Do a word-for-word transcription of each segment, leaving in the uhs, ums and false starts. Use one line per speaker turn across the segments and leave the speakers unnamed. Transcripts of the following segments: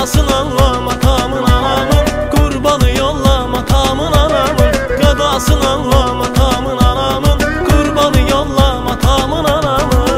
qadasın Allah matamın anamın, qurbanı yolla matamın anamın, qadasın Allah matamın anamın, qurbanı yolla matamın anamın.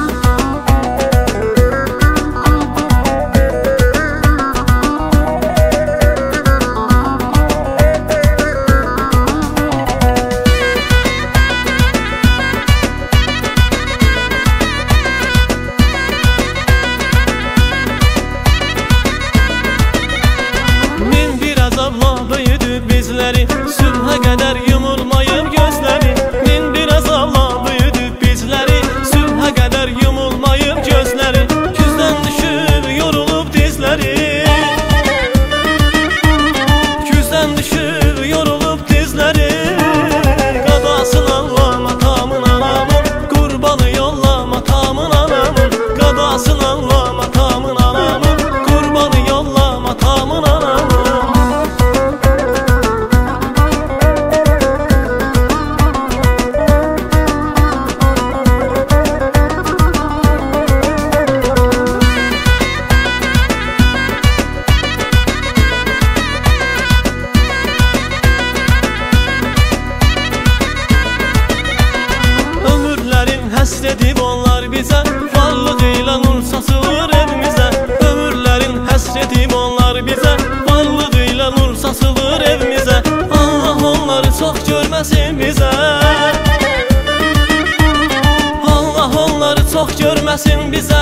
Bizləri sülhə qədər yumulmayıb gözləri, min bir azabla büyüdü bizləri, sülhə qədər yumulmayıb gözləri, küzdən düşüb yorulub dizləri, küzdən düşüb yorulub dizləri. Qadasın Allah matamın anamın, qurbanı yolla matamın anamın, qadasın Allah matamın anamın, qurbanı yolla matamın anamın. Həsr edib onlar bizə, varlığıyla nur saçılır evimizə. Ömürlərin həsr edib onlar bizə, varlığıyla nur saçılır evimizə. Allah onları çox görməsin bizə, Allah onları çox görməsin bizə.